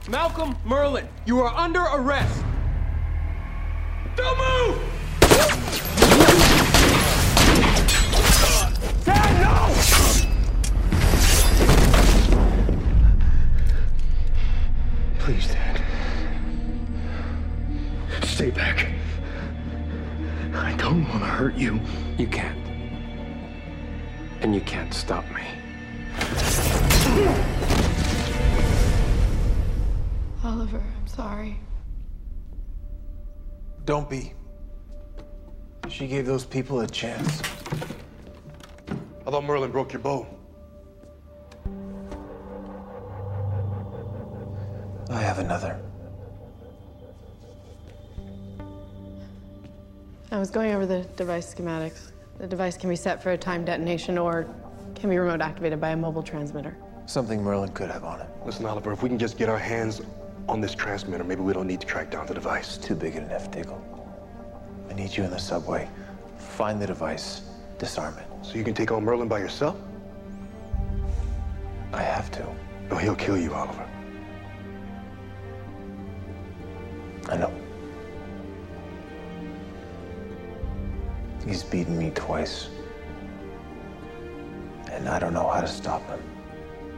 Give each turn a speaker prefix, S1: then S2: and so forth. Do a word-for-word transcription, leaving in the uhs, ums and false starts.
S1: Malcolm Merlyn, you are under arrest. Don't move! Dad, no!
S2: Please, Dad. Stay back. I don't want to hurt you.
S1: You can't. And you can't stop me.
S3: Oliver, I'm sorry.
S4: Don't be. She gave those people a chance.
S2: I thought Merlyn broke your bow.
S4: I have another.
S3: I was going over the device schematics. The device can be set for a time detonation or can be remote activated by a mobile transmitter.
S4: Something Merlyn could have on it.
S2: Listen, Oliver, if we can just get our hands on this transmitter, maybe we don't need to track down the device.
S4: Too big an F, Diggle. I need you in the subway. Find the device, disarm it.
S2: So you can take on Merlyn by yourself?
S4: I have to.
S2: No, he'll kill you, Oliver.
S4: I know. He's beaten me twice. And I don't know how to stop him.